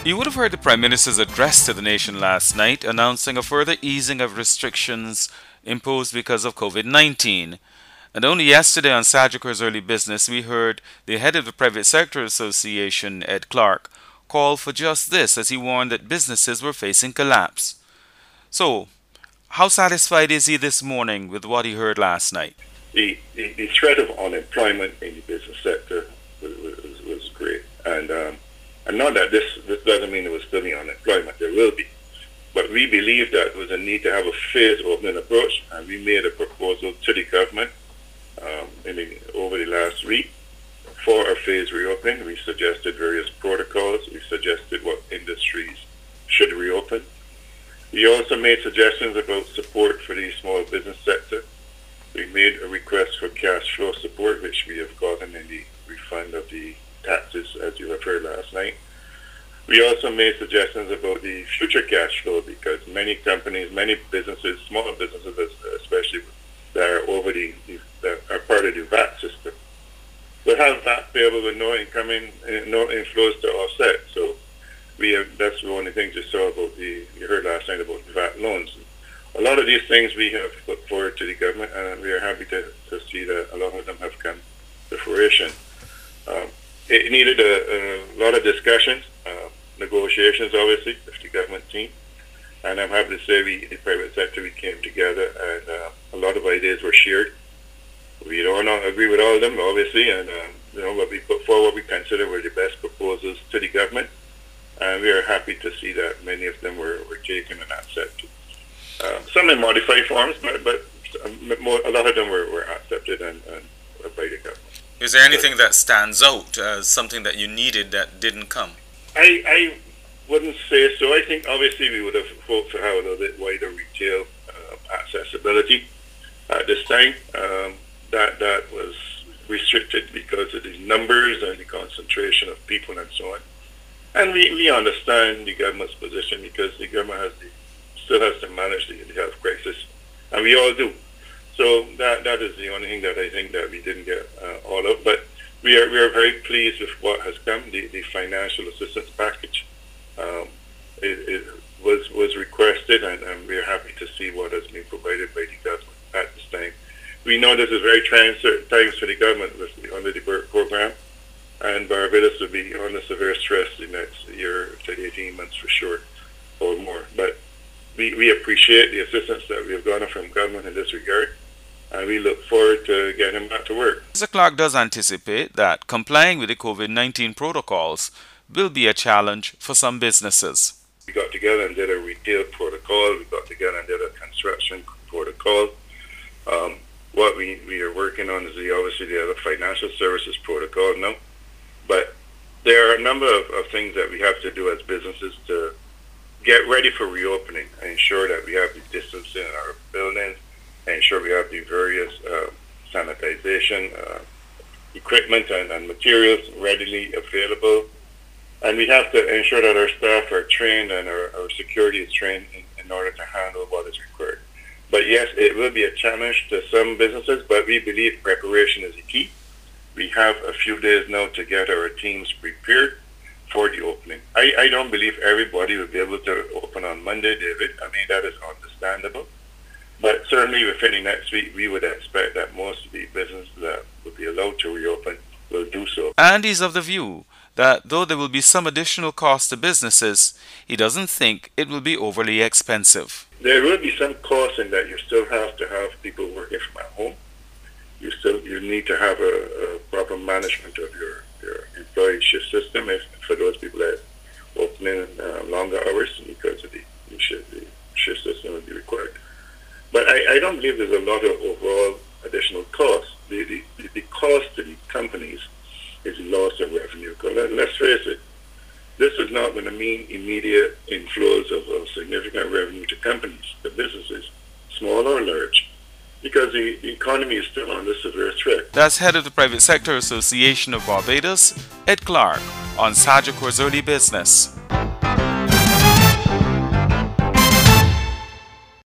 You would have heard the Prime Minister's address to the nation last night announcing a further easing of restrictions imposed because of COVID 19. And only yesterday on Sagicors Early Business, we heard the head of the Private Sector Association, Ed Clark, call for just this as he warned that businesses were facing collapse. So, how satisfied is he this morning with what he heard last night? The threat of unemployment in the business sector was great. And not that this doesn't mean there will still be unemployment. There will be. But we believe that there was a need to have a phased opening approach, and we made a proposal to the government over the last week for a phased reopening. We suggested various protocols. We suggested what industries should reopen. We also made suggestions about support for the small business sector. We made a request for cash flow support, which we have gotten in the refund of the taxes, as you have heard last night. We also made suggestions about the future cash flow because many companies, many businesses, smaller businesses especially, that are that are part of the VAT system, will have VAT payable with no inflows to offset. So that's one of the things you saw you heard last night about the VAT loans. A lot of these things we have put forward to the government, and we are happy to see that a lot of them have come to fruition. It needed a lot of discussions, negotiations, obviously, with the government team. And I'm happy to say the private sector, we came together and a lot of ideas were shared. We don't agree with all of them, obviously, and but we put forward what we consider were the best proposals to the government. And we are happy to see that many of them were taken and accepted. Some in modified forms, but a lot of them were accepted and by the government. Is there anything that stands out as something that you needed that didn't come? I wouldn't say so. I think obviously we would have hoped to have a little bit wider retail accessibility at this time. That was restricted because of the numbers and the concentration of people and so on. And we understand the government's position because the government still has to manage the health crisis, and we all do. So that is the only thing that I think that we didn't get all of. But we are very pleased with what has come. The financial assistance package it was requested, and we are happy to see what has been provided by the government at this time. We know this is very trying times for the government under the BERT program, and Barbados will be under severe stress the next year to 18 months for sure, or more. But we appreciate the assistance that we have gotten from government in this regard, and we look forward to getting them back to work. Mr. Clark does anticipate that complying with the COVID-19 protocols will be a challenge for some businesses. We got together and did a retail protocol. We got together and did a construction protocol. What we are working on is obviously the other financial services protocol now. But there are a number of things that we have to do as businesses to get ready for reopening and ensure that we have the distancing in our buildings, and ensure we have the various sanitization equipment and materials readily available. And we have to ensure that our staff are trained and our security is trained in order to handle what is required. But yes, it will be a challenge to some businesses, but we believe preparation is the key. We have a few days now to get our teams prepared for the opening. I don't believe everybody will be able to open on Monday, David. I mean, that is understandable. But certainly within the next week, we would expect that most of the businesses that would be allowed to reopen will do so. And he's of the view that though there will be some additional cost to businesses, he doesn't think it will be overly expensive. There will be some cost in that you still have to have people working from at home. You need to have a proper management of your employee shift system for those people that are opening longer hours because of the shift system will be required. But I don't believe there's a lot of overall additional cost. The cost to the companies is loss of revenue. Let's face it, this is not going to mean immediate inflows of significant revenue to companies, to businesses, small or large, because the economy is still under severe threat. That's head of the Private Sector Association of Barbados, Ed Clark, on Sagicors Early Business.